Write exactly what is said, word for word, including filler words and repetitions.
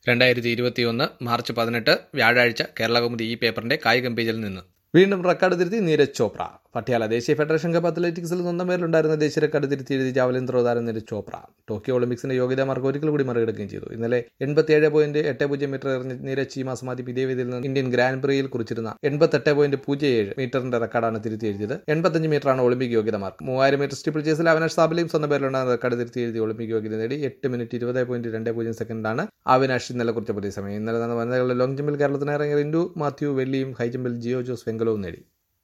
രണ്ടായിരത്തി ഇരുപത്തിയൊന്ന് മാർച്ച് പതിനെട്ട് വ്യാഴാഴ്ച കേരളകൗമുദി ഈ പേപ്പറിന്റെ കായികം പേജിൽ നിന്ന് വീണ്ടും റെക്കോർഡ് തിരുത്തി നീരജ് ചോപ്ര. പട്യാല ദേശീയ ഫെഡറേഷൻ കപ്പ് അത്ലറ്റിക്സിൽ സ്വന്തം പേരിലുണ്ടായിരുന്ന ദേശീയ റെക്കോർഡ് തിരുത്തി എഴുതി ജാവലിൻ ത്രോ താരം നീരജ് ചോപ്ര ടോക്കിയോ ഒളിമ്പിക്സിന്റെ യോഗ്യതാ മാർക്ക് ഒരിക്കൽ കൂടി മറികടക്കുകയും ചെയ്തു. ഇന്നലെ എൺപത്തിയേഴ് പോയിന്റ് എട്ട് പൂജ്യം മീറ്റർ എറിഞ്ഞ് നീരജ് ഈ മാസം ആദ്യം ഇതേ വേദിയിൽ നിന്ന് ഇന്ത്യൻ ഗ്രാൻഡ് പ്രിയിൽ കുറിച്ചിരുന്ന എൺപത്തെട്ട് പോയിന്റ് പൂജ്യം ഏഴ് മീറ്ററിന്റെ റെക്കോർഡാണ് തിരുത്തി എഴുതിയത്. എൺപത്തഞ്ച് മീറ്ററാണ് ഒളിമ്പിക് യോഗ്യതാ മാർക്ക്. മൂവായിരം മീറ്റർ സ്റ്റിപ്പിൾ ചേസിൽ അവിനാഷ് സാബലയും സ്വന്തം പേരിലുണ്ടായിരുന്ന റെക്കോർഡ് തിരുത്തി എഴുതി ഒളിമ്പിക് യോഗ്യത നേടി. എട്ട് മിനിറ്റ് ഇരുപത് പോയിന്റ് രണ്ട് പൂജ്യം സെക്കൻഡാണ് അവിനാഷ് ഇന്നലെ കുറിച്ച പുതിയ സമയം. ഇന്നലെ നടന്ന വനിതകളുടെ ലോങ് ജമ്പിൽ കേരളത്തിന് ഇറങ്ങിയ റിൻഡു മാത്യു വെള്ളിയും, ഹൈ ജമ്പിൽ ജിയോ ജോസ് വെങ്കലവും നേടി.